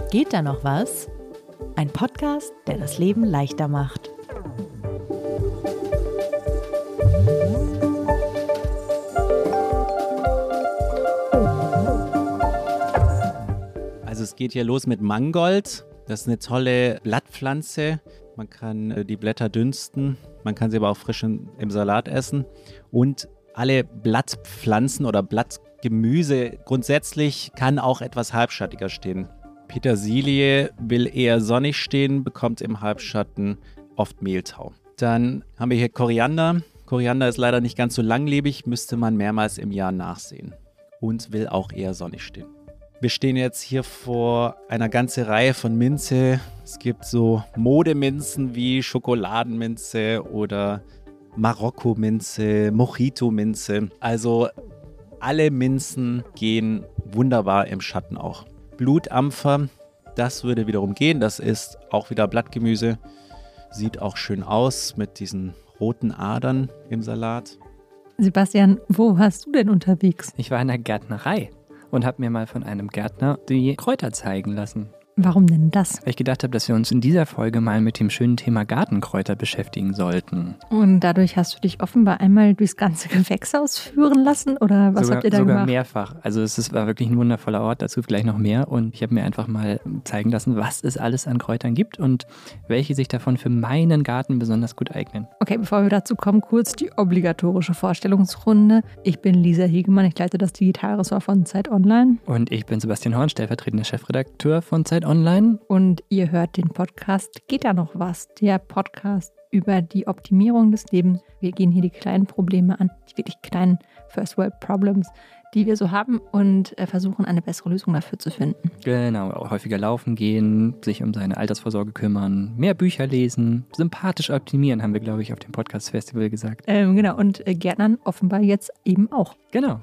Geht da noch was? Ein Podcast, der das Leben leichter macht. Also es geht hier los mit Mangold. Das ist eine tolle Blattpflanze. Man kann die Blätter dünsten, man kann sie aber auch frisch im Salat essen. Und alle Blattpflanzen oder Blattgemüse grundsätzlich kann auch etwas halbschattiger stehen. Petersilie will eher sonnig stehen, bekommt im Halbschatten oft Mehltau. Dann haben wir hier Koriander. Koriander ist leider nicht ganz so langlebig, müsste man mehrmals im Jahr nachsehen. Und will auch eher sonnig stehen. Wir stehen jetzt hier vor einer ganzen Reihe von Minze. Es gibt so Modeminzen wie Schokoladenminze oder Marokko-Minze, Mojito-Minze. Also alle Minzen gehen wunderbar im Schatten auch. Blutampfer, das würde wiederum gehen. Das ist auch wieder Blattgemüse. Sieht auch schön aus mit diesen roten Adern im Salat. Sebastian, wo warst du denn unterwegs? Ich war in der Gärtnerei und habe mir mal von einem Gärtner die Kräuter zeigen lassen. Warum denn das? Weil ich gedacht habe, dass wir uns in dieser Folge mal mit dem schönen Thema Gartenkräuter beschäftigen sollten. Und dadurch hast du dich offenbar einmal durchs ganze Gewächshaus führen lassen? Oder was habt ihr da gemacht? Sogar mehrfach. Also war wirklich ein wundervoller Ort, dazu gleich noch mehr. Und ich habe mir einfach mal zeigen lassen, was es alles an Kräutern gibt und welche sich davon für meinen Garten besonders gut eignen. Okay, bevor wir dazu kommen, kurz die obligatorische Vorstellungsrunde. Ich bin Lisa Hegemann, ich leite das Digitalressort von Zeit Online. Und ich bin Sebastian Horn, stellvertretender Chefredakteur von Zeit Online. Und ihr hört den Podcast Geht da noch was? Der Podcast über die Optimierung des Lebens. Wir gehen hier die kleinen Probleme an, die wirklich kleinen First World Problems, die wir so haben und versuchen, eine bessere Lösung dafür zu finden. Genau, auch häufiger laufen gehen, sich um seine Altersvorsorge kümmern, mehr Bücher lesen, sympathisch optimieren, haben wir, glaube ich, auf dem Podcast-Festival gesagt. Genau, und Gärtnern offenbar jetzt eben auch. Genau.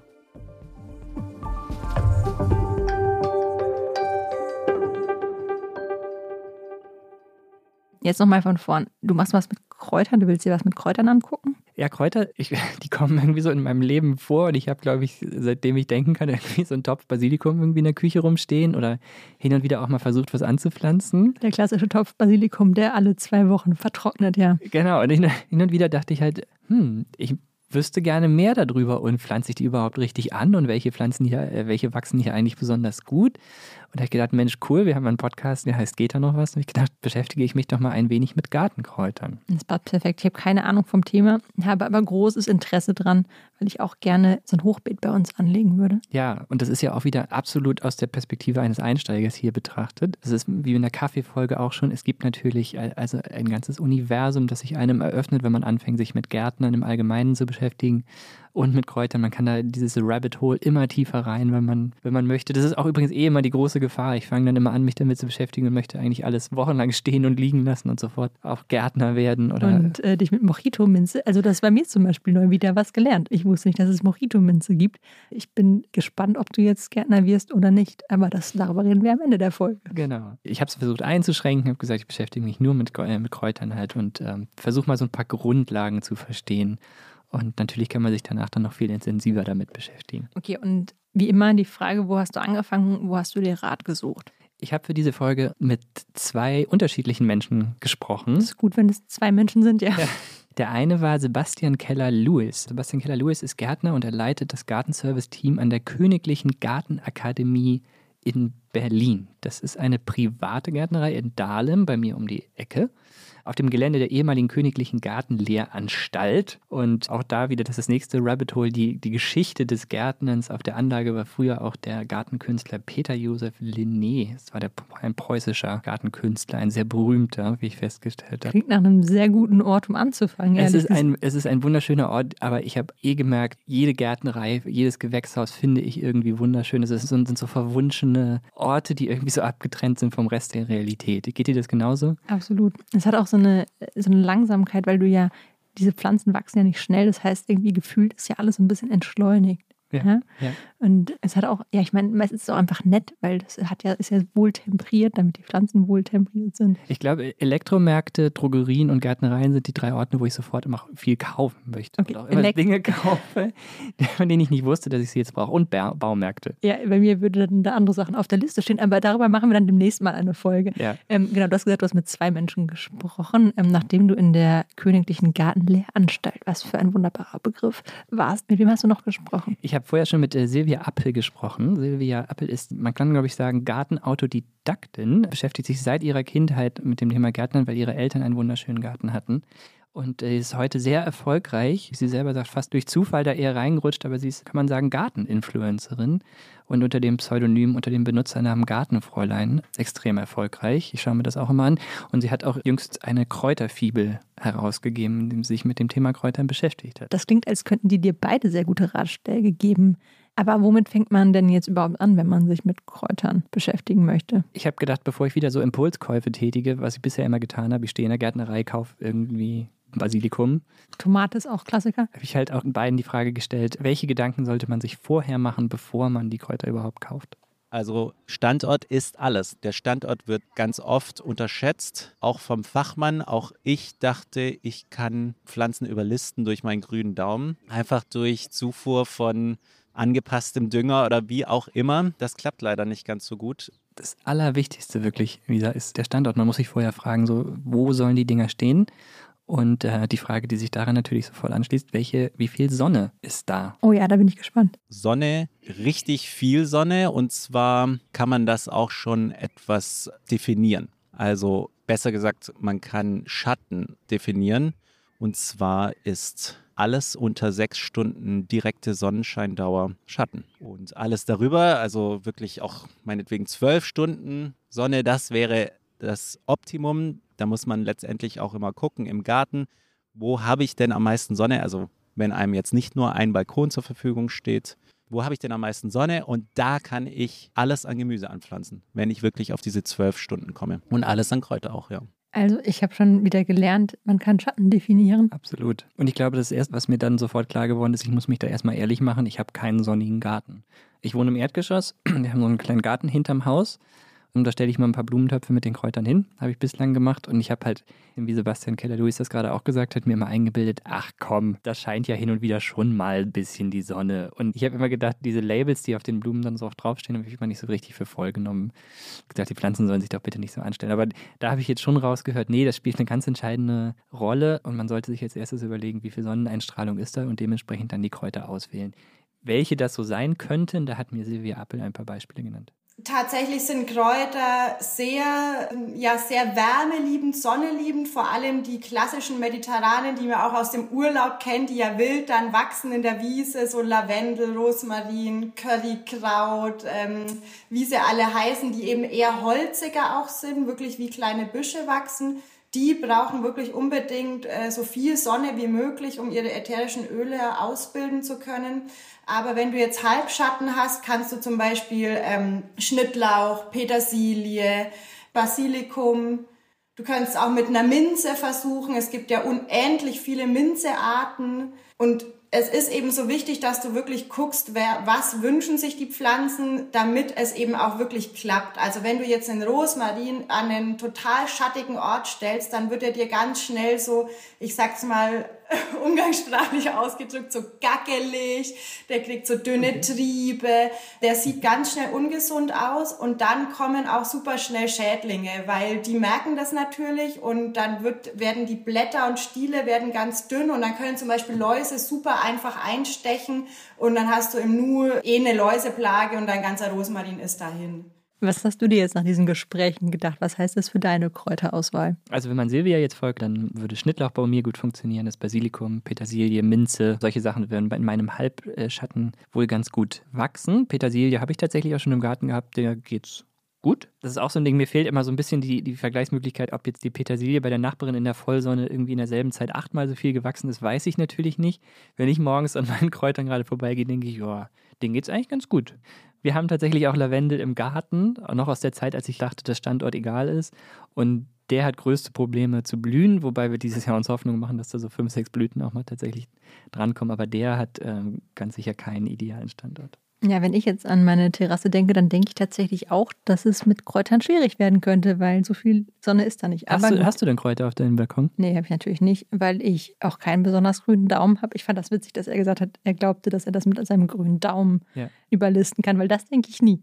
Jetzt nochmal von vorn. Du machst was mit Kräutern, du willst dir was mit Kräutern angucken? Ja, Kräuter, die kommen irgendwie so in meinem Leben vor und ich habe, glaube ich, seitdem ich denken kann, irgendwie so einen Topf Basilikum irgendwie in der Küche rumstehen oder hin und wieder auch mal versucht, was anzupflanzen. Der klassische Topf Basilikum, der alle 2 Wochen vertrocknet, ja. Genau, und hin und wieder dachte ich halt, ich wüsste gerne mehr darüber und pflanze ich die überhaupt richtig an und welche wachsen hier eigentlich besonders gut? Und da habe ich gedacht, Mensch, cool, wir haben einen Podcast, der heißt Geht da noch was? Und ich gedacht, beschäftige ich mich doch mal ein wenig mit Gartenkräutern. Das passt perfekt. Ich habe keine Ahnung vom Thema, habe aber großes Interesse dran, weil ich auch gerne so ein Hochbeet bei uns anlegen würde. Ja, und das ist ja auch wieder absolut aus der Perspektive eines Einsteigers hier betrachtet. Das ist wie in der Kaffeefolge auch schon. Es gibt natürlich also ein ganzes Universum, das sich einem eröffnet, wenn man anfängt, sich mit Gärtnern im Allgemeinen zu beschäftigen. Und mit Kräutern, man kann da dieses Rabbit Hole immer tiefer rein, wenn man möchte. Das ist auch übrigens immer die große Gefahr. Ich fange dann immer an, mich damit zu beschäftigen und möchte eigentlich alles wochenlang stehen und liegen lassen und sofort auch Gärtner werden. Und dich mit Mojito-Minze, also das ist bei mir zum Beispiel neu wieder was gelernt. Ich wusste nicht, dass es Mojito-Minze gibt. Ich bin gespannt, ob du jetzt Gärtner wirst oder nicht, aber darüber reden wir am Ende der Folge. Genau. Ich habe es versucht einzuschränken, habe gesagt, ich beschäftige mich nur mit Kräutern halt und versuche mal so ein paar Grundlagen zu verstehen. Und natürlich kann man sich danach dann noch viel intensiver damit beschäftigen. Okay, und wie immer die Frage, wo hast du angefangen, wo hast du dir Rat gesucht? Ich habe für diese Folge mit 2 unterschiedlichen Menschen gesprochen. Das ist gut, wenn es 2 Menschen sind, ja. Der eine war Sebastian Keller-Lewis. Sebastian Keller-Lewis ist Gärtner und er leitet das Gartenservice-Team an der Königlichen Gartenakademie in Berlin. Das ist eine private Gärtnerei in Dahlem, bei mir um die Ecke, auf dem Gelände der ehemaligen Königlichen Gartenlehranstalt. Und auch da wieder, das ist das nächste Rabbit Hole, die Geschichte des Gärtnerns. Auf der Anlage war früher auch der Gartenkünstler Peter Josef Linné. Das war ein preußischer Gartenkünstler, ein sehr berühmter, wie ich festgestellt habe. Klingt nach einem sehr guten Ort, um anzufangen. Es ist ein wunderschöner Ort, aber ich habe gemerkt, jede Gärtnerei, jedes Gewächshaus finde ich irgendwie wunderschön. Es sind so verwunschene Orte, die irgendwie so abgetrennt sind vom Rest der Realität. Geht dir das genauso? Absolut. Es hat auch so eine Langsamkeit, weil diese Pflanzen wachsen ja nicht schnell. Das heißt, irgendwie gefühlt ist ja alles so ein bisschen entschleunigt. Ja. Und es hat auch, ja, ich meine, meistens ist es auch einfach nett, weil das ist ja wohl temperiert, damit die Pflanzen wohl temperiert sind. Ich glaube, Elektromärkte, Drogerien und Gärtnereien sind die 3 Orte, wo ich sofort immer viel kaufen möchte. Okay, Und auch immer Dinge kaufe, von denen ich nicht wusste, dass ich sie jetzt brauche. Und Baumärkte. Ja, bei mir würde dann da andere Sachen auf der Liste stehen, aber darüber machen wir dann demnächst mal eine Folge. Ja. Genau, du hast gesagt, du hast mit 2 Menschen gesprochen, nachdem du in der Königlichen Gartenlehranstalt, was für ein wunderbarer Begriff, warst. Mit wem hast du noch gesprochen? Ich habe vorher schon mit Silvia Appel gesprochen. Silvia Appel ist, man kann glaube ich sagen, Gartenautodidaktin, beschäftigt sich seit ihrer Kindheit mit dem Thema Gärtnern, weil ihre Eltern einen wunderschönen Garten hatten. Und ist heute sehr erfolgreich. Sie selber sagt, fast durch Zufall da eher reingerutscht, aber sie ist, kann man sagen, Garteninfluencerin. Und unter dem Pseudonym, unter dem Benutzernamen Gartenfräulein extrem erfolgreich. Ich schaue mir das auch immer an. Und sie hat auch jüngst eine Kräuterfibel herausgegeben, in dem sie sich mit dem Thema Kräutern beschäftigt hat. Das klingt, als könnten die dir beide sehr gute Ratschläge geben. Aber womit fängt man denn jetzt überhaupt an, wenn man sich mit Kräutern beschäftigen möchte? Ich habe gedacht, bevor ich wieder so Impulskäufe tätige, was ich bisher immer getan habe, ich stehe in der Gärtnerei, kaufe irgendwie Basilikum. Tomate ist auch Klassiker. Habe ich halt auch beiden die Frage gestellt, welche Gedanken sollte man sich vorher machen, bevor man die Kräuter überhaupt kauft? Also Standort ist alles. Der Standort wird ganz oft unterschätzt, auch vom Fachmann. Auch ich dachte, ich kann Pflanzen überlisten durch meinen grünen Daumen. Einfach durch Zufuhr von angepasstem Dünger oder wie auch immer. Das klappt leider nicht ganz so gut. Das Allerwichtigste wirklich, Lisa, ist der Standort. Man muss sich vorher fragen, so, wo sollen die Dinger stehen? Und die Frage, die sich daran natürlich sofort anschließt, wie viel Sonne ist da? Oh ja, da bin ich gespannt. Sonne, richtig viel Sonne, und zwar kann man das auch schon etwas definieren. Also besser gesagt, man kann Schatten definieren, und zwar ist alles unter 6 Stunden direkte Sonnenscheindauer Schatten. Und alles darüber, also wirklich auch meinetwegen 12 Stunden Sonne, das wäre das Optimum. Da muss man letztendlich auch immer gucken im Garten, wo habe ich denn am meisten Sonne? Also wenn einem jetzt nicht nur ein Balkon zur Verfügung steht, wo habe ich denn am meisten Sonne? Und da kann ich alles an Gemüse anpflanzen, wenn ich wirklich auf diese 12 Stunden komme. Und alles an Kräuter auch, ja. Also ich habe schon wieder gelernt, man kann Schatten definieren. Absolut. Und ich glaube, das Erste, was mir dann sofort klar geworden ist, ich muss mich da erstmal ehrlich machen, ich habe keinen sonnigen Garten. Ich wohne im Erdgeschoss, wir haben so einen kleinen Garten hinterm Haus. Und da stelle ich mal ein paar Blumentöpfe mit den Kräutern hin, habe ich bislang gemacht. Und ich habe halt, wie Sebastian Keller-Lewis das gerade auch gesagt hat, mir immer eingebildet, ach komm, da scheint ja hin und wieder schon mal ein bisschen die Sonne. Und ich habe immer gedacht, diese Labels, die auf den Blumen dann so oft draufstehen, habe ich immer nicht so richtig für voll genommen. Ich habe gedacht, die Pflanzen sollen sich doch bitte nicht so anstellen. Aber da habe ich jetzt schon rausgehört, nee, das spielt eine ganz entscheidende Rolle. Und man sollte sich als erstes überlegen, wie viel Sonneneinstrahlung ist da und dementsprechend dann die Kräuter auswählen. Welche das so sein könnten, da hat mir Silvia Appel ein paar Beispiele genannt. Tatsächlich sind Kräuter sehr wärmeliebend, sonneliebend, vor allem die klassischen Mediterranen, die man auch aus dem Urlaub kennt, die ja wild dann wachsen in der Wiese, so Lavendel, Rosmarin, Currykraut, wie sie alle heißen, die eben eher holziger auch sind, wirklich wie kleine Büsche wachsen. Die brauchen wirklich unbedingt so viel Sonne wie möglich, um ihre ätherischen Öle ausbilden zu können. Aber wenn du jetzt Halbschatten hast, kannst du zum Beispiel Schnittlauch, Petersilie, Basilikum. Du kannst auch mit einer Minze versuchen. Es gibt ja unendlich viele Minzearten. Und es ist eben so wichtig, dass du wirklich guckst, was wünschen sich die Pflanzen, damit es eben auch wirklich klappt. Also wenn du jetzt einen Rosmarin an einen total schattigen Ort stellst, dann wird er dir ganz schnell so, ich sag's mal umgangssprachlich ausgedrückt, so gackelig, der kriegt so dünne Triebe, der sieht ganz schnell ungesund aus und dann kommen auch super schnell Schädlinge, weil die merken das natürlich und dann werden die Blätter und Stiele werden ganz dünn und dann können zum Beispiel Läuse super einfach einstechen und dann hast du im Nu eine Läuseplage und dein ganzer Rosmarin ist dahin. Was hast du dir jetzt nach diesen Gesprächen gedacht? Was heißt das für deine Kräuterauswahl? Also wenn man Silvia jetzt folgt, dann würde Schnittlauch bei mir gut funktionieren, das Basilikum, Petersilie, Minze, solche Sachen würden in meinem Halbschatten wohl ganz gut wachsen. Petersilie habe ich tatsächlich auch schon im Garten gehabt, der geht's gut. Das ist auch so ein Ding, mir fehlt immer so ein bisschen die Vergleichsmöglichkeit, ob jetzt die Petersilie bei der Nachbarin in der Vollsonne irgendwie in derselben Zeit 8-mal so viel gewachsen ist, weiß ich natürlich nicht. Wenn ich morgens an meinen Kräutern gerade vorbeigehe, denke ich, ja, denen geht's eigentlich ganz gut. Wir haben tatsächlich auch Lavendel im Garten, noch aus der Zeit, als ich dachte, dass Standort egal ist. Und Der hat größte Probleme zu blühen, wobei wir dieses Jahr uns Hoffnung machen, dass da so 5, 6 Blüten auch mal tatsächlich drankommen. Aber der hat ganz sicher keinen idealen Standort. Ja, wenn ich jetzt an meine Terrasse denke, dann denke ich tatsächlich auch, dass es mit Kräutern schwierig werden könnte, weil so viel Sonne ist da nicht. Hast du denn Kräuter auf deinem Balkon? Nee, habe ich natürlich nicht, weil ich auch keinen besonders grünen Daumen habe. Ich fand das witzig, dass er gesagt hat, er glaubte, dass er das mit seinem grünen Daumen überlisten kann, weil das denke ich nie.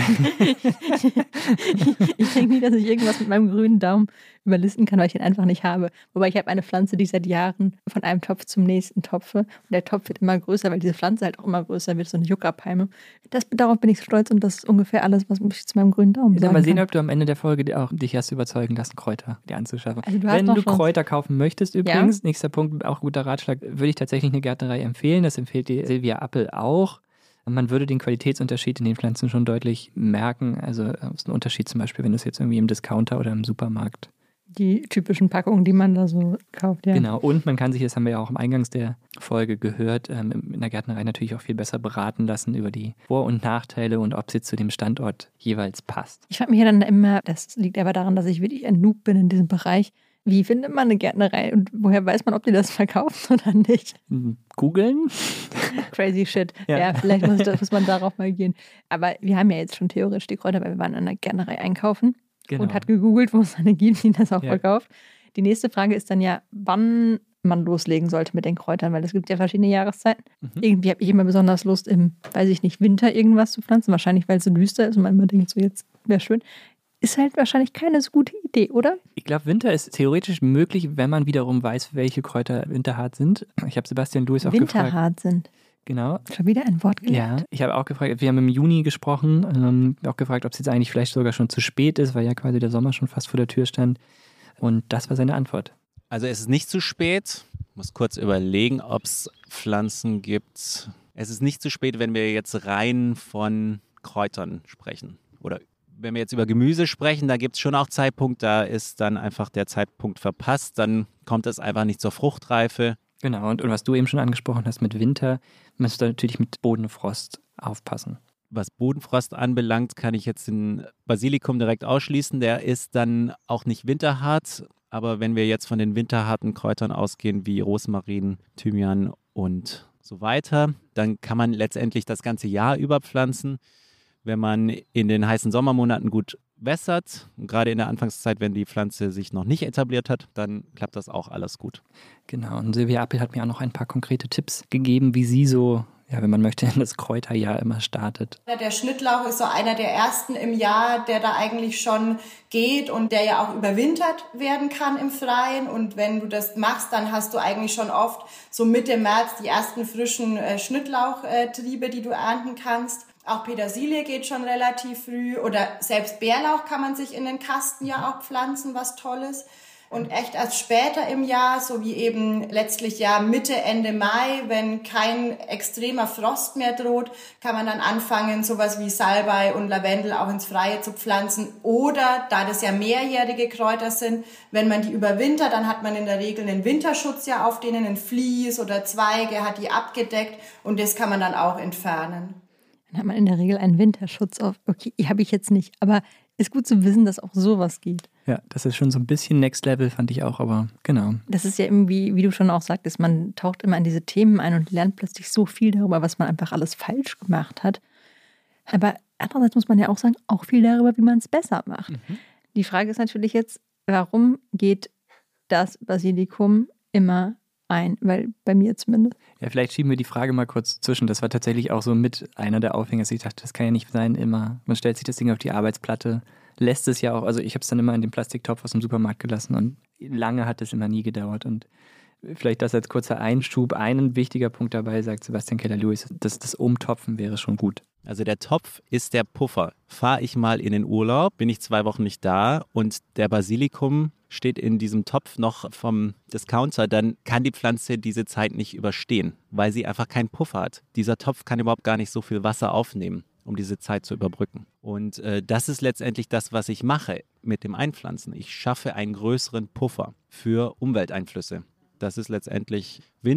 Ich denke nie, dass ich irgendwas mit meinem grünen Daumen überlisten kann, weil ich ihn einfach nicht habe. Wobei ich habe eine Pflanze, die ich seit Jahren von einem Topf zum nächsten topfe. Und der Topf wird immer größer, weil diese Pflanze halt auch immer größer wird, so eine Juckerpalme. Darauf bin ich stolz und das ist ungefähr alles, was ich zu meinem grünen Daumen sagen Mal sehen, kann. ob du am Ende der Folge auch dich hast überzeugen lassen, Kräuter dir anzuschaffen. Also Wenn du Kräuter kaufen möchtest übrigens, nächster Punkt, auch guter Ratschlag, würde ich tatsächlich eine Gärtnerei empfehlen. Das empfiehlt die Silvia Appel auch. Man würde den Qualitätsunterschied in den Pflanzen schon deutlich merken. Also es ist ein Unterschied zum Beispiel, wenn du es jetzt irgendwie im Discounter oder im Supermarkt. Die typischen Packungen, die man da so kauft, ja. Genau, und man kann sich, das haben wir ja auch am Eingangs der Folge gehört, in der Gärtnerei natürlich auch viel besser beraten lassen über die Vor- und Nachteile und ob sie zu dem Standort jeweils passt. Ich frage mich ja dann immer, das liegt aber daran, dass ich wirklich ein Noob bin in diesem Bereich. Wie findet man eine Gärtnerei und woher weiß man, ob die das verkaufen oder nicht? Googeln? Crazy shit. Ja, vielleicht muss man darauf mal gehen. Aber wir haben ja jetzt schon theoretisch die Kräuter, weil wir waren in einer Gärtnerei einkaufen. Genau. Und hat gegoogelt, wo es eine gibt, die das auch verkauft. Die nächste Frage ist dann ja, wann man loslegen sollte mit den Kräutern, weil es gibt ja verschiedene Jahreszeiten. Irgendwie habe ich immer besonders Lust im, weiß ich nicht, Winter irgendwas zu pflanzen. Wahrscheinlich, weil es so düster ist und man immer denkt, so jetzt wäre schön. Ist halt wahrscheinlich keine so gute Idee, oder? Ich glaube, Winter ist theoretisch möglich, wenn man wiederum weiß, welche Kräuter winterhart sind. Ich habe Sebastian Lewis auch gefragt. Winterhart sind. Genau. Schon wieder ein Wort gelernt. Ja, ich habe auch gefragt, wir haben im Juni gesprochen, auch gefragt, ob es jetzt eigentlich vielleicht sogar schon zu spät ist, weil ja quasi der Sommer schon fast vor der Tür stand. Und das war seine Antwort. Also es ist nicht zu spät. Ich muss kurz überlegen, ob es Pflanzen gibt. Es ist nicht zu spät, wenn wir jetzt rein von Kräutern sprechen. Oder wenn wir jetzt über Gemüse sprechen, da gibt es schon auch Zeitpunkt, da ist dann einfach der Zeitpunkt verpasst. Dann kommt es einfach nicht zur Fruchtreife. Genau, und was du eben schon angesprochen hast mit Winter, musst du natürlich mit Bodenfrost aufpassen. Was Bodenfrost anbelangt, kann ich jetzt den Basilikum direkt ausschließen. Der ist dann auch nicht winterhart. Aber wenn wir jetzt von den winterharten Kräutern ausgehen, wie Rosmarin, Thymian und so weiter, dann kann man letztendlich das ganze Jahr über pflanzen. Wenn man in den heißen Sommermonaten gut wässert, gerade in der Anfangszeit, wenn die Pflanze sich noch nicht etabliert hat, dann klappt das auch alles gut. Genau, und Silvia Appel hat mir auch noch ein paar konkrete Tipps gegeben, wie sie so, ja, wenn man möchte, in das Kräuterjahr immer startet. Der Schnittlauch ist so einer der ersten im Jahr, der da eigentlich schon geht und der ja auch überwintert werden kann im Freien. Und wenn du das machst, dann hast du eigentlich schon oft so Mitte März die ersten frischen Schnittlauchtriebe, die du ernten kannst. Auch Petersilie geht schon relativ früh oder selbst Bärlauch kann man sich in den Kasten ja auch pflanzen, was Tolles. Und echt erst später im Jahr, so wie eben letztlich ja Mitte, Ende Mai, wenn kein extremer Frost mehr droht, kann man dann anfangen, sowas wie Salbei und Lavendel auch ins Freie zu pflanzen. Oder, da das ja mehrjährige Kräuter sind, wenn man die überwintert, dann hat man in der Regel einen Winterschutz ja auf denen, ein Vlies oder Zweige, hat die abgedeckt und das kann man dann auch entfernen. Dann hat man in der Regel einen Winterschutz auf. Okay, habe ich jetzt nicht, aber ist gut zu wissen, dass auch sowas geht. Ja, das ist schon so ein bisschen Next Level, fand ich auch, aber genau. Das ist ja irgendwie, wie du schon auch sagtest, man taucht immer in diese Themen ein und lernt plötzlich so viel darüber, was man einfach alles falsch gemacht hat. Aber andererseits muss man ja auch sagen, auch viel darüber, wie man es besser macht. Die Frage ist natürlich jetzt, warum geht das Basilikum immer ein? Weil bei mir zumindest. Ja, vielleicht schieben wir die Frage mal kurz zwischen. Das war tatsächlich auch so mit einer der Aufhänger. Ich dachte, das kann ja nicht sein, immer. Man stellt sich das Ding auf die Arbeitsplatte, lässt es ja auch, also ich habe es dann immer in den Plastiktopf aus dem Supermarkt gelassen und lange hat es immer nie gedauert. Und vielleicht das als kurzer Einschub. Ein wichtiger Punkt dabei, sagt Sebastian Keller-Lewis, dass das Umtopfen wäre schon gut. Also der Topf ist der Puffer. Fahre ich mal in den Urlaub, bin ich 2 Wochen nicht da und der Basilikum steht in diesem Topf noch vom Discounter, dann kann die Pflanze diese Zeit nicht überstehen, weil sie einfach keinen Puffer hat. Dieser Topf kann überhaupt gar nicht so viel Wasser aufnehmen, um diese Zeit zu überbrücken. Und das ist letztendlich das, was ich mache mit dem Einpflanzen. Ich schaffe einen größeren Puffer für Umwelteinflüsse. Das ist letztendlich Wind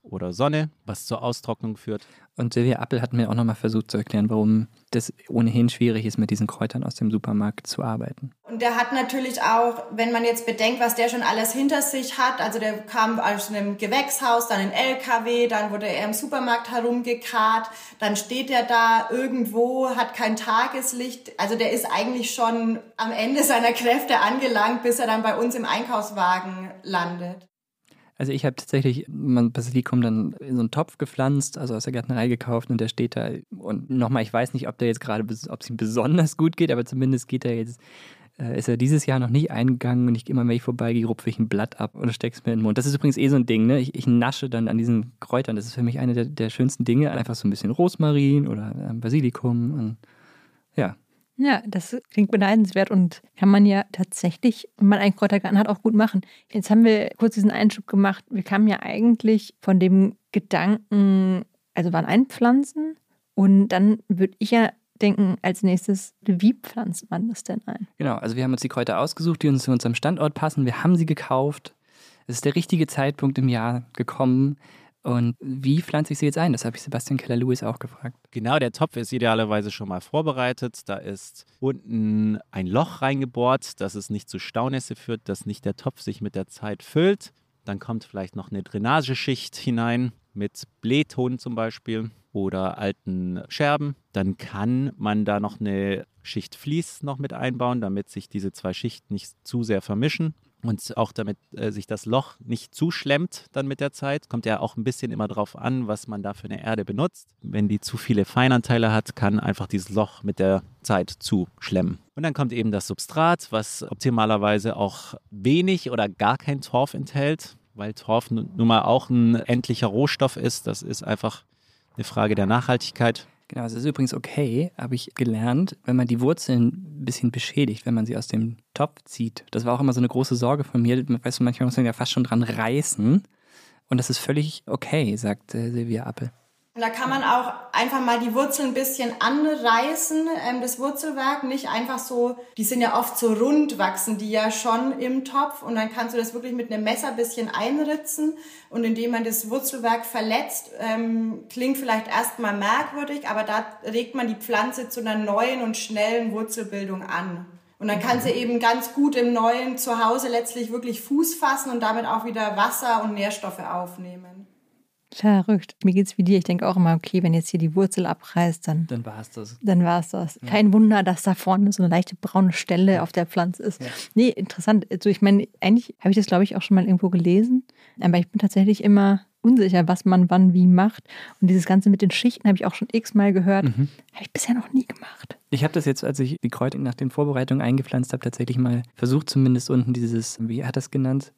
oder Sonne, was zur Austrocknung führt. Und Silvia Appel hat mir auch nochmal versucht zu erklären, warum das ohnehin schwierig ist, mit diesen Kräutern aus dem Supermarkt zu arbeiten. Und der hat natürlich auch, wenn man jetzt bedenkt, was der schon alles hinter sich hat, also der kam aus einem Gewächshaus, dann in LKW, dann wurde er im Supermarkt herumgekarrt, dann steht er da irgendwo, hat kein Tageslicht. Also der ist eigentlich schon am Ende seiner Kräfte angelangt, bis er dann bei uns im Einkaufswagen landet. Also ich habe tatsächlich Basilikum dann in so einen Topf gepflanzt, also aus der Gärtnerei gekauft und der steht da. Und nochmal, ich weiß nicht, ob der jetzt gerade, ob es ihm besonders gut geht, aber zumindest geht er jetzt, ist er dieses Jahr noch nicht eingegangen und ich immer, wenn ich vorbeigehe, rupfe ich ein Blatt ab oder stecke es mir in den Mund. Das ist übrigens so ein Ding, ne? Ich nasche dann an diesen Kräutern. Das ist für mich eine der schönsten Dinge. Einfach so ein bisschen Rosmarin oder Basilikum und ja. Ja, das klingt beneidenswert und kann man ja tatsächlich, wenn man einen Kräutergarten hat, auch gut machen. Jetzt haben wir kurz diesen Einschub gemacht. Wir kamen ja eigentlich von dem Gedanken, also waren einpflanzen und dann würde ich ja denken, als nächstes, wie pflanzt man das denn ein? Genau, also wir haben uns die Kräuter ausgesucht, die uns zu unserem Standort passen. Wir haben sie gekauft. Es ist der richtige Zeitpunkt im Jahr gekommen. Und wie pflanze ich sie jetzt ein? Das habe ich Sebastian Keller-Lewis auch gefragt. Genau, der Topf ist idealerweise schon mal vorbereitet. Da ist unten ein Loch reingebohrt, dass es nicht zu Staunässe führt, dass nicht der Topf sich mit der Zeit füllt. Dann kommt vielleicht noch eine Drainageschicht hinein mit Blähton zum Beispiel oder alten Scherben. Dann kann man da noch eine Schicht Vlies noch mit einbauen, damit sich diese zwei Schichten nicht zu sehr vermischen. Und auch damit sich das Loch nicht zuschlemmt dann mit der Zeit. Kommt ja auch ein bisschen immer drauf an, was man da für eine Erde benutzt. Wenn die zu viele Feinanteile hat, kann einfach dieses Loch mit der Zeit zuschlemmen. Und dann kommt eben das Substrat, was optimalerweise auch wenig oder gar kein Torf enthält, weil Torf nun mal auch ein endlicher Rohstoff ist. Das ist einfach eine Frage der Nachhaltigkeit. Genau, es ist übrigens okay, habe ich gelernt, wenn man die Wurzeln ein bisschen beschädigt, wenn man sie aus dem Topf zieht. Das war auch immer so eine große Sorge von mir. Weißt du, manchmal muss man ja fast schon dran reißen. Und das ist völlig okay, sagt Silvia Appel. Und da kann man auch einfach mal die Wurzeln ein bisschen anreißen, das Wurzelwerk, nicht einfach so, die sind ja oft so rund, wachsen die ja schon im Topf und dann kannst du das wirklich mit einem Messer ein bisschen einritzen und indem man das Wurzelwerk verletzt, klingt vielleicht erstmal merkwürdig, aber da regt man die Pflanze zu einer neuen und schnellen Wurzelbildung an. Und dann kann sie eben ganz gut im neuen Zuhause letztlich wirklich Fuß fassen und damit auch wieder Wasser und Nährstoffe aufnehmen. Verrückt. Mir geht's wie dir. Ich denke auch immer, okay, wenn jetzt hier die Wurzel abreißt, dann war es das. Dann war es das. Kein Wunder, dass da vorne so eine leichte braune Stelle auf der Pflanze ist. Ja. Nee, interessant. Also ich meine, eigentlich habe ich das, glaube ich, auch schon mal irgendwo gelesen. Aber ich bin tatsächlich immer unsicher, was man wann wie macht. Und dieses Ganze mit den Schichten habe ich auch schon x-mal gehört. Habe ich bisher noch nie gemacht. Ich habe das jetzt, als ich die Kräuter nach den Vorbereitungen eingepflanzt habe, tatsächlich mal versucht, zumindest unten dieses, wie hat das genannt?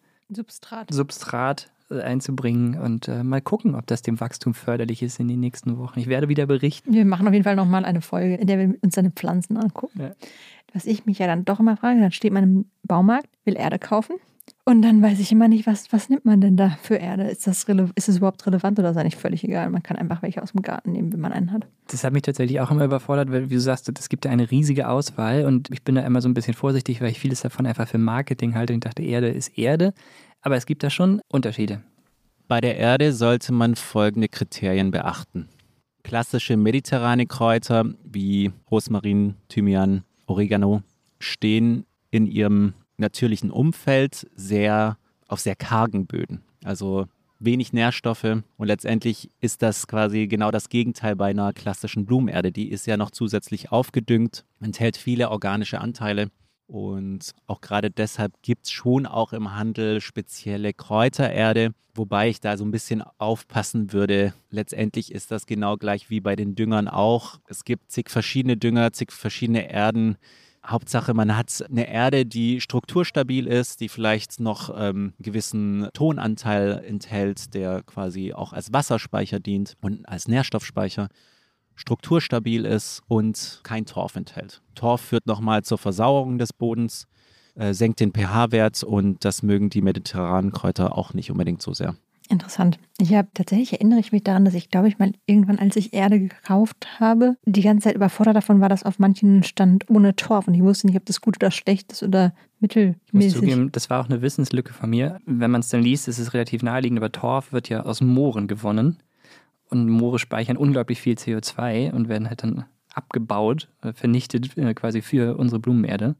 Substrat einzubringen und mal gucken, ob das dem Wachstum förderlich ist in den nächsten Wochen. Ich werde wieder berichten. Wir machen auf jeden Fall nochmal eine Folge, in der wir uns seine Pflanzen angucken. Ja. Was ich mich ja dann doch immer frage, dann steht man im Baumarkt, will Erde kaufen und dann weiß ich immer nicht, was nimmt man denn da für Erde? Ist es überhaupt relevant oder ist das eigentlich völlig egal? Man kann einfach welche aus dem Garten nehmen, wenn man einen hat. Das hat mich tatsächlich auch immer überfordert, weil, wie du sagst, es gibt ja eine riesige Auswahl und ich bin da immer so ein bisschen vorsichtig, weil ich vieles davon einfach für Marketing halte und dachte, Erde ist Erde. Aber es gibt da schon Unterschiede. Bei der Erde sollte man folgende Kriterien beachten. Klassische mediterrane Kräuter wie Rosmarin, Thymian, Oregano stehen in ihrem natürlichen Umfeld auf sehr kargen Böden. Also wenig Nährstoffe und letztendlich ist das quasi genau das Gegenteil bei einer klassischen Blumenerde. Die ist ja noch zusätzlich aufgedüngt, enthält viele organische Anteile. Und auch gerade deshalb gibt es schon auch im Handel spezielle Kräutererde, wobei ich da so ein bisschen aufpassen würde. Letztendlich ist das genau gleich wie bei den Düngern auch. Es gibt zig verschiedene Dünger, zig verschiedene Erden. Hauptsache, man hat eine Erde, die strukturstabil ist, die vielleicht noch einen gewissen Tonanteil enthält, der quasi auch als Wasserspeicher dient und als Nährstoffspeicher. Strukturstabil ist und kein Torf enthält. Torf führt nochmal zur Versauerung des Bodens, senkt den pH-Wert und das mögen die mediterranen Kräuter auch nicht unbedingt so sehr. Interessant. Erinnere ich mich daran, dass ich, glaube ich, mal irgendwann, als ich Erde gekauft habe, die ganze Zeit überfordert davon war, dass auf manchen stand ohne Torf und ich wusste nicht, ob das gut oder schlecht ist oder mittelmäßig. Ich muss zugeben, das war auch eine Wissenslücke von mir. Wenn man es dann liest, ist es relativ naheliegend, aber Torf wird ja aus Mooren gewonnen. Und Moore speichern unglaublich viel CO2 und werden halt dann abgebaut, vernichtet quasi für unsere Blumenerde.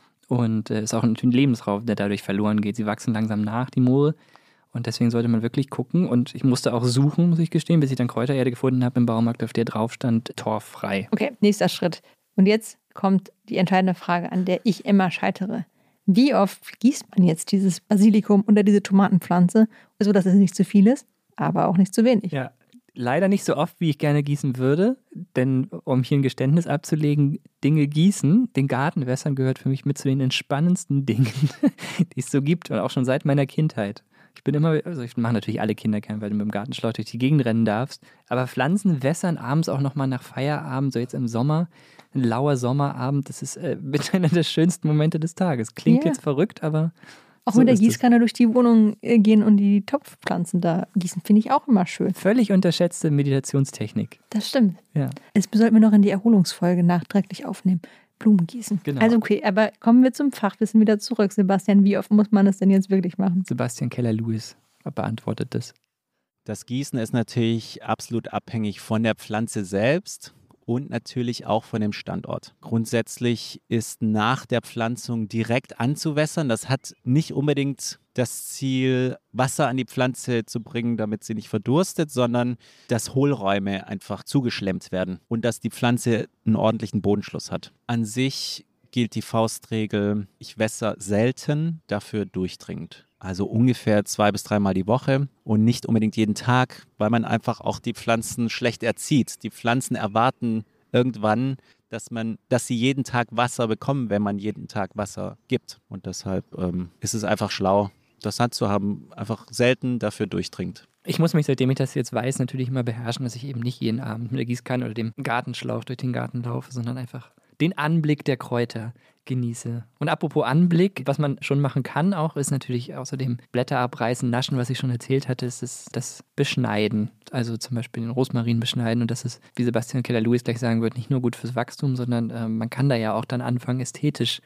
Und ist auch ein Lebensraum, der dadurch verloren geht. Sie wachsen langsam nach, die Moore. Und deswegen sollte man wirklich gucken. Und ich musste auch suchen, muss ich gestehen, bis ich dann Kräutererde gefunden habe im Baumarkt, auf der drauf stand, torffrei. Okay, nächster Schritt. Und jetzt kommt die entscheidende Frage, an der ich immer scheitere. Wie oft gießt man jetzt dieses Basilikum oder diese Tomatenpflanze, sodass es nicht zu viel ist, aber auch nicht zu wenig? Ja, leider nicht so oft, wie ich gerne gießen würde. Denn um hier ein Geständnis abzulegen, Dinge gießen, den Garten wässern gehört für mich mit zu den entspannendsten Dingen, die es so gibt. Und auch schon seit meiner Kindheit. Ich mache natürlich alle Kinder gern, weil du mit dem Gartenschlauch durch die Gegend rennen darfst. Aber Pflanzen wässern abends auch nochmal nach Feierabend, so jetzt im Sommer, ein lauer Sommerabend, das ist mit einer der schönsten Momente des Tages. Klingt jetzt verrückt, aber auch so mit der ist es. Gießkanne durch die Wohnung gehen und die Topfpflanzen da gießen, finde ich auch immer schön. Völlig unterschätzte Meditationstechnik. Das stimmt. Ja. Das sollten wir noch in die Erholungsfolge nachträglich aufnehmen. Blumen gießen. Genau. Also okay, aber kommen wir zum Fachwissen wieder zurück. Sebastian, wie oft muss man das denn jetzt wirklich machen? Sebastian Keller-Lewis beantwortet das. Das Gießen ist natürlich absolut abhängig von der Pflanze selbst und natürlich auch von dem Standort. Grundsätzlich ist nach der Pflanzung direkt anzuwässern. Das hat nicht unbedingt das Ziel, Wasser an die Pflanze zu bringen, damit sie nicht verdurstet, sondern dass Hohlräume einfach zugeschlemmt werden und dass die Pflanze einen ordentlichen Bodenschluss hat. An sich gilt die Faustregel, ich wässere selten, dafür durchdringend. Also ungefähr 2 bis 3 Mal die Woche und nicht unbedingt jeden Tag, weil man einfach auch die Pflanzen schlecht erzieht. Die Pflanzen erwarten irgendwann, dass sie jeden Tag Wasser bekommen, wenn man jeden Tag Wasser gibt. Und deshalb ist es einfach schlau, das handzuhaben, einfach selten, dafür durchdringend. Ich muss mich, seitdem ich das jetzt weiß, natürlich immer beherrschen, dass ich eben nicht jeden Abend mit der Gießkanne oder dem Gartenschlauch durch den Garten laufe, sondern einfach den Anblick der Kräuter genieße. Und apropos Anblick, was man schon machen kann auch, ist natürlich außerdem Blätter abreißen, naschen, was ich schon erzählt hatte, ist das Beschneiden. Also zum Beispiel den Rosmarin beschneiden und das ist, wie Sebastian Keller-Lewis gleich sagen wird, nicht nur gut fürs Wachstum, sondern man kann da ja auch dann anfangen, ästhetisch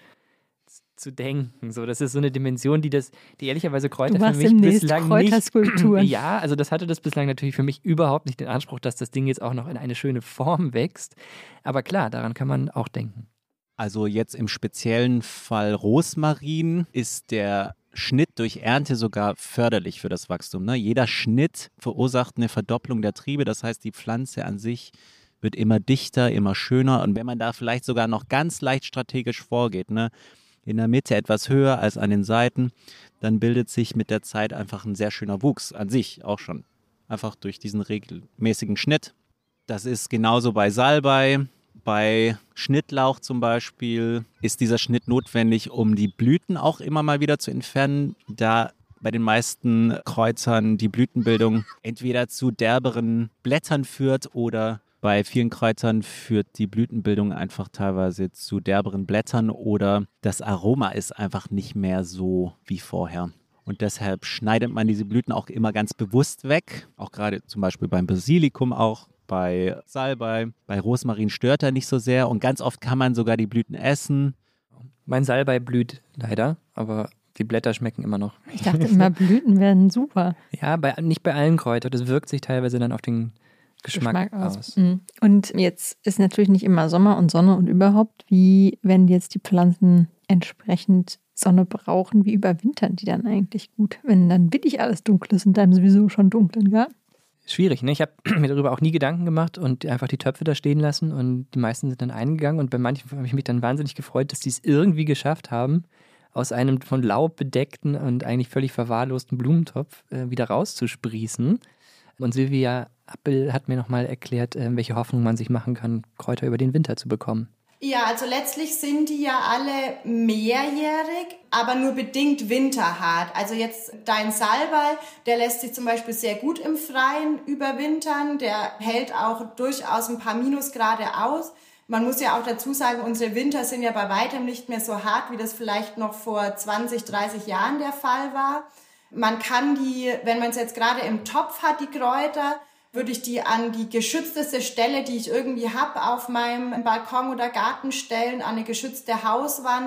zu denken. So, das ist so eine Dimension, die ehrlicherweise Kräuter für mich bislang Kräuterskulpturen. nicht. Ja, also das hatte das bislang natürlich für mich überhaupt nicht den Anspruch, dass das Ding jetzt auch noch in eine schöne Form wächst. Aber klar, daran kann man auch denken. Also jetzt im speziellen Fall Rosmarin ist der Schnitt durch Ernte sogar förderlich für das Wachstum. Ne? Jeder Schnitt verursacht eine Verdopplung der Triebe. Das heißt, die Pflanze an sich wird immer dichter, immer schöner. Und wenn man da vielleicht sogar noch ganz leicht strategisch vorgeht, ne? In der Mitte etwas höher als an den Seiten, dann bildet sich mit der Zeit einfach ein sehr schöner Wuchs an sich auch schon. Einfach durch diesen regelmäßigen Schnitt. Das ist genauso bei Salbei. Bei Schnittlauch zum Beispiel ist dieser Schnitt notwendig, um die Blüten auch immer mal wieder zu entfernen, da bei den meisten Kräutern die Blütenbildung entweder zu derberen Blättern führt oder bei vielen Kräutern führt die Blütenbildung einfach teilweise zu derberen Blättern oder das Aroma ist einfach nicht mehr so wie vorher. Und deshalb schneidet man diese Blüten auch immer ganz bewusst weg, auch gerade zum Beispiel beim Basilikum auch. Bei Salbei, bei Rosmarin stört er nicht so sehr und ganz oft kann man sogar die Blüten essen. Mein Salbei blüht leider, aber die Blätter schmecken immer noch. Ich dachte immer, Blüten wären super. Ja, nicht bei allen Kräutern. Das wirkt sich teilweise dann auf den Geschmack aus. Und jetzt ist natürlich nicht immer Sommer und Sonne und überhaupt. Wie, wenn jetzt die Pflanzen entsprechend Sonne brauchen, wie überwintern die dann eigentlich gut? Wenn dann wirklich alles dunkel ist in deinem sowieso schon dunklen Garten? Schwierig, ne? Ich habe mir darüber auch nie Gedanken gemacht und einfach die Töpfe da stehen lassen und die meisten sind dann eingegangen und bei manchen habe ich mich dann wahnsinnig gefreut, dass die es irgendwie geschafft haben, aus einem von Laub bedeckten und eigentlich völlig verwahrlosten Blumentopf wieder rauszusprießen. Und Silvia Appel hat mir nochmal erklärt, welche Hoffnung man sich machen kann, Kräuter über den Winter zu bekommen. Ja, also letztlich sind die ja alle mehrjährig, aber nur bedingt winterhart. Also jetzt dein Salbei, der lässt sich zum Beispiel sehr gut im Freien überwintern. Der hält auch durchaus ein paar Minusgrade aus. Man muss ja auch dazu sagen, unsere Winter sind ja bei weitem nicht mehr so hart, wie das vielleicht noch vor 20, 30 Jahren der Fall war. Man kann die, wenn man es jetzt gerade im Topf hat, die Kräuter, würde ich die an die geschützteste Stelle, die ich irgendwie habe, auf meinem Balkon oder Garten stellen, an eine geschützte Hauswand,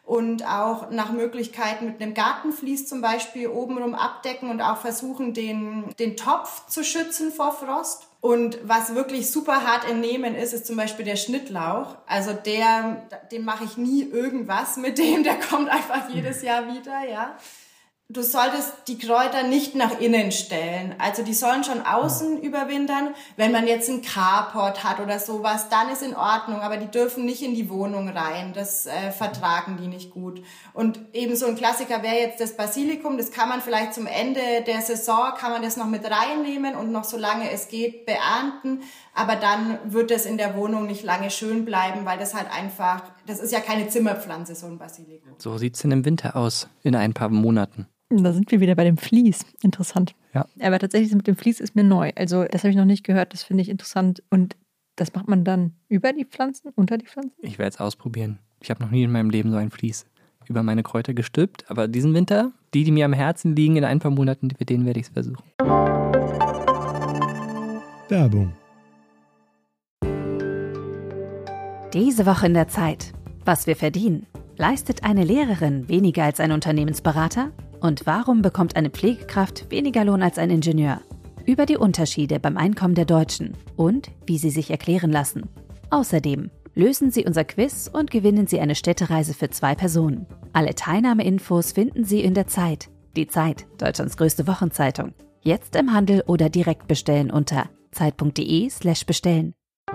und auch nach Möglichkeit mit einem Gartenvlies zum Beispiel obenrum abdecken und auch versuchen, den Topf zu schützen vor Frost. Und was wirklich super hart entnehmen ist zum Beispiel der Schnittlauch. Also den mache ich nie irgendwas mit dem, der kommt einfach jedes Jahr wieder, ja. Du solltest die Kräuter nicht nach innen stellen. Also die sollen schon außen überwintern. Wenn man jetzt einen Carport hat oder sowas, dann ist in Ordnung. Aber die dürfen nicht in die Wohnung rein. Das vertragen die nicht gut. Und eben so ein Klassiker wäre jetzt das Basilikum. Das kann man vielleicht zum Ende der Saison, kann man das noch mit reinnehmen und noch solange es geht beernten. Aber dann wird es in der Wohnung nicht lange schön bleiben, weil das halt einfach, das ist ja keine Zimmerpflanze, so ein Basilikum. So sieht es denn im Winter aus, in ein paar Monaten. Da sind wir wieder bei dem Vlies. Interessant. Ja. Aber tatsächlich mit dem Vlies ist mir neu. Also das habe ich noch nicht gehört, das finde ich interessant. Und das macht man dann über die Pflanzen, unter die Pflanzen? Ich werde es ausprobieren. Ich habe noch nie in meinem Leben so ein Vlies über meine Kräuter gestülpt. Aber diesen Winter, die mir am Herzen liegen, in ein paar Monaten, mit denen werde ich es versuchen. Werbung. Diese Woche in der Zeit. Was wir verdienen. Leistet eine Lehrerin weniger als ein Unternehmensberater? Und warum bekommt eine Pflegekraft weniger Lohn als ein Ingenieur? Über die Unterschiede beim Einkommen der Deutschen und wie sie sich erklären lassen. Außerdem lösen Sie unser Quiz und gewinnen Sie eine Städtereise für 2 Personen. Alle Teilnahmeinfos finden Sie in der Zeit. Die Zeit, Deutschlands größte Wochenzeitung. Jetzt im Handel oder direkt bestellen unter zeit.de/bestellen.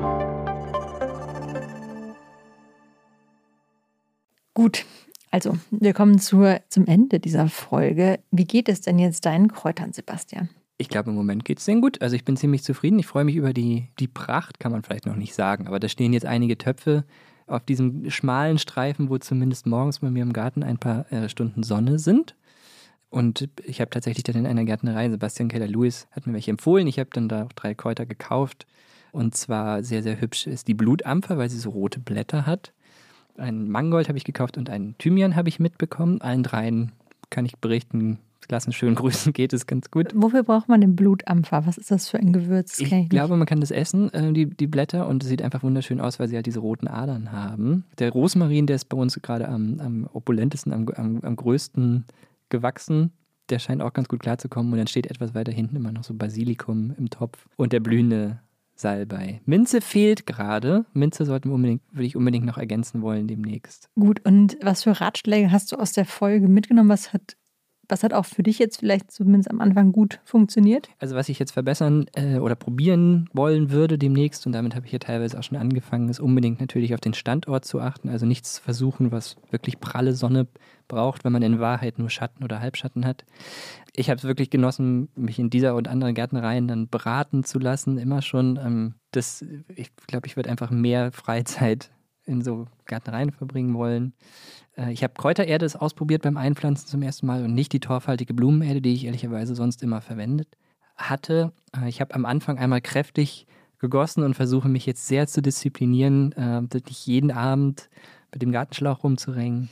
Gut, also wir kommen zum Ende dieser Folge. Wie geht es denn jetzt deinen Kräutern, Sebastian? Ich glaube, im Moment geht es denen gut. Also ich bin ziemlich zufrieden. Ich freue mich über die Pracht, kann man vielleicht noch nicht sagen. Aber da stehen jetzt einige Töpfe auf diesem schmalen Streifen, wo zumindest morgens bei mir im Garten ein paar Stunden Sonne sind. Und ich habe tatsächlich dann in einer Gärtnerei, Sebastian Keller-Lewis hat mir welche empfohlen. Ich habe dann da auch 3 Kräuter gekauft. Und zwar sehr, sehr hübsch ist die Blutampfer, weil sie so rote Blätter hat. Einen Mangold habe ich gekauft und einen Thymian habe ich mitbekommen. Allen 3 kann ich berichten, lassen schön grüßen, geht es ganz gut. Wofür braucht man den Blutampfer? Was ist das für ein Gewürz? Ich glaube, man kann das essen, die Blätter, und es sieht einfach wunderschön aus, weil sie halt diese roten Adern haben. Der Rosmarin, der ist bei uns gerade am opulentesten, am größten gewachsen. Der scheint auch ganz gut klarzukommen. Und dann steht etwas weiter hinten immer noch so Basilikum im Topf und der blühende Salbei. Minze fehlt gerade. Minze würde ich unbedingt noch ergänzen wollen demnächst. Gut, und was für Ratschläge hast du aus der Folge mitgenommen? Was hat auch für dich jetzt vielleicht zumindest am Anfang gut funktioniert? Also was ich jetzt verbessern oder probieren wollen würde demnächst, und damit habe ich ja teilweise auch schon angefangen, ist unbedingt natürlich auf den Standort zu achten. Also nichts zu versuchen, was wirklich pralle Sonne braucht, wenn man in Wahrheit nur Schatten oder Halbschatten hat. Ich habe es wirklich genossen, mich in dieser und anderen Gärtnereien dann beraten zu lassen, immer schon. Ich glaube, ich würde einfach mehr Freizeit in so Gärtnereien verbringen wollen. Ich habe Kräutererde ausprobiert beim Einpflanzen zum ersten Mal und nicht die torfhaltige Blumenerde, die ich ehrlicherweise sonst immer verwendet hatte. Ich habe am Anfang einmal kräftig gegossen und versuche mich jetzt sehr zu disziplinieren, nicht jeden Abend mit dem Gartenschlauch rumzurennen.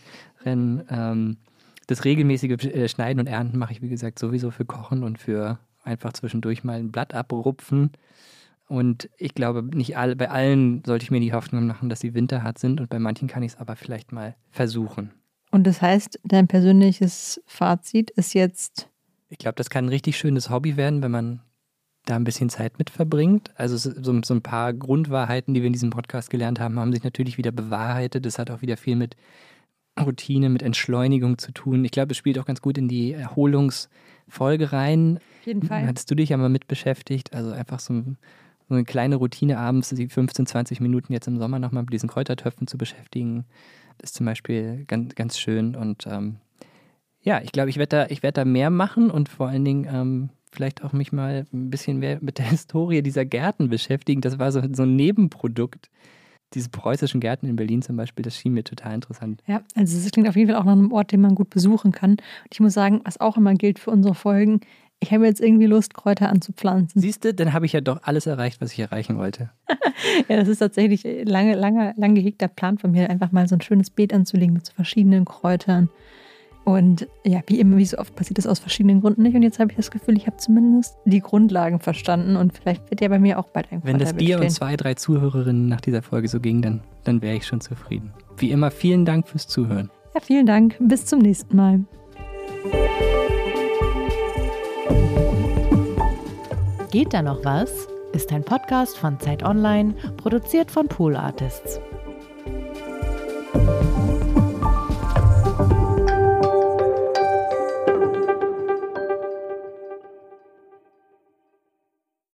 Das regelmäßige Schneiden und Ernten mache ich, wie gesagt, sowieso für Kochen und für einfach zwischendurch mal ein Blatt abrupfen. Und ich glaube, bei allen sollte ich mir die Hoffnung machen, dass sie winterhart sind, und bei manchen kann ich es aber vielleicht mal versuchen. Und das heißt, dein persönliches Fazit ist jetzt? Ich glaube, das kann ein richtig schönes Hobby werden, wenn man da ein bisschen Zeit mit verbringt. Also so ein paar Grundwahrheiten, die wir in diesem Podcast gelernt haben, haben sich natürlich wieder bewahrheitet. Das hat auch wieder viel mit Routine, mit Entschleunigung zu tun. Ich glaube, es spielt auch ganz gut in die Erholungsfolge rein. Auf jeden Fall. Hattest du dich ja mal mit beschäftigt? Also einfach so eine kleine Routine abends, die 15, 20 Minuten jetzt im Sommer nochmal mit diesen Kräutertöpfen zu beschäftigen, ist zum Beispiel ganz, ganz schön. Und ich glaube, ich werd da mehr machen und vor allen Dingen vielleicht auch mich mal ein bisschen mehr mit der Historie dieser Gärten beschäftigen. Das war so ein Nebenprodukt. Diese preußischen Gärten in Berlin zum Beispiel, das schien mir total interessant. Ja, also es klingt auf jeden Fall auch nach einem Ort, den man gut besuchen kann. Und ich muss sagen, was auch immer gilt für unsere Folgen, ich habe jetzt irgendwie Lust, Kräuter anzupflanzen. Siehst du, dann habe ich ja doch alles erreicht, was ich erreichen wollte. Ja, das ist tatsächlich lang gehegter Plan von mir, einfach mal so ein schönes Beet anzulegen mit so verschiedenen Kräutern. Und ja, wie so oft passiert das aus verschiedenen Gründen nicht. Und jetzt habe ich das Gefühl, ich habe zumindest die Grundlagen verstanden. Und vielleicht wird ja bei mir auch bald ein Kräuterbeet stehen. Wenn das dir und stehen. 2, 3 Zuhörerinnen nach dieser Folge so ging, dann wäre ich schon zufrieden. Wie immer, vielen Dank fürs Zuhören. Ja, vielen Dank. Bis zum nächsten Mal. Geht da noch was? Ist ein Podcast von Zeit Online, produziert von Pool Artists.